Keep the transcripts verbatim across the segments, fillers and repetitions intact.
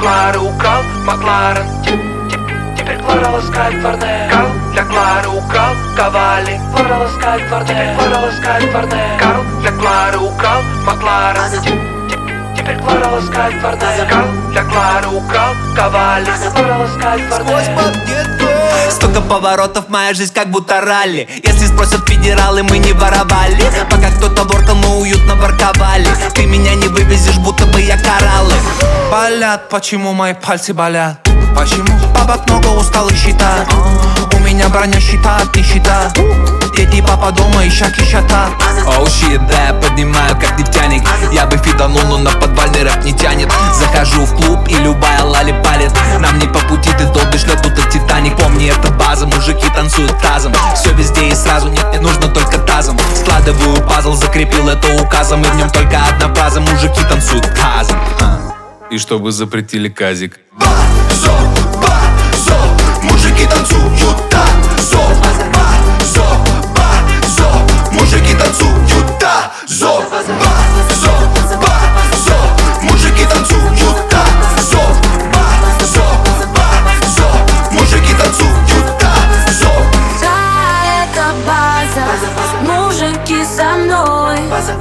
Клары украл Макларен. Теперь Клара ласкает Варне. Карл для Клары украл Кавали. Клара ласкает Варне. Теперь Клара ласкает Варне. Карл для Клары украл Макларен. Теперь Клара ласкает Варне. Карл для Клары украл Кавали. Клара ласкает Варне. Столько поворотов, моя жизнь как будто ралли. Если спросят федералы, мы не воровали. Пока кто-то воркал, мы уютно парковали. Ты меня не вывезешь, будто бы я кораллы. Болят, почему мои пальцы болят? Почему? Бабок много, устал и считать. У меня броня щита от нищета. Дети и папа дома, ищаки счета. Оу щит, да, я поднимаю как нефтяник. Я бы фиданул, но на подвальный рэп не тянет. Захожу в клуб и любая лали палит. Нам не по пути, ты долбишь лед, будто Титаник. Помни, это база, мужики танцуют тазом. Все везде и сразу, нет, мне нужно только тазом. Складываю пазл, закрепил это указом. И в нем только одна фраза, мужики танцуют тазом. И чтобы запретили казик. Базо, базо, мужики танцуют тазо. Базо, базо, мужики танцуют тазо. Базо, базо, мужики танцуют тазо. Базо, базо, мужики танцуют тазо. Да, это база, мужики со мной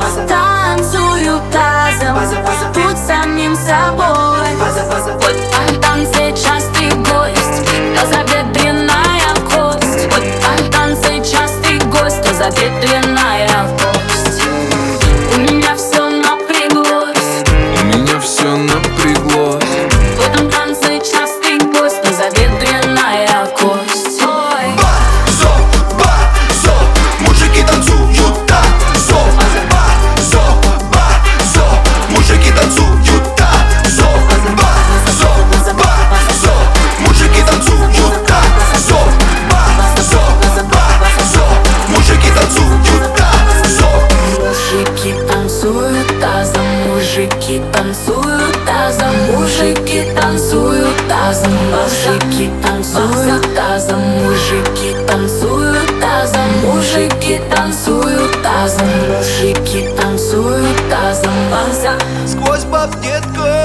танцуют тазом, будь самим собой. Вот Антон сейчас ты гость, тазобедренная кость. Вот Антон сейчас ты гость, тазобедренная кость. У меня все напряглось, у меня все напряглось. в этом танце сейчас ты гость, тазобедренная кость. Ой. Базо, базо, мужики танцуют тазо. Базо, базо, мужики танцуют тазо. Базо, базо, мужики танцуют тазо. Базо, базо, мужики танцуют тазо. Мужики танцуют тазом, мужики танцуют тазом, мужики танцуют тазом, мужики танцуют тазом, мужики танцуют тазом, мужики танцуют тазом, мужики танцуют тазом. Сквозь баб, детка.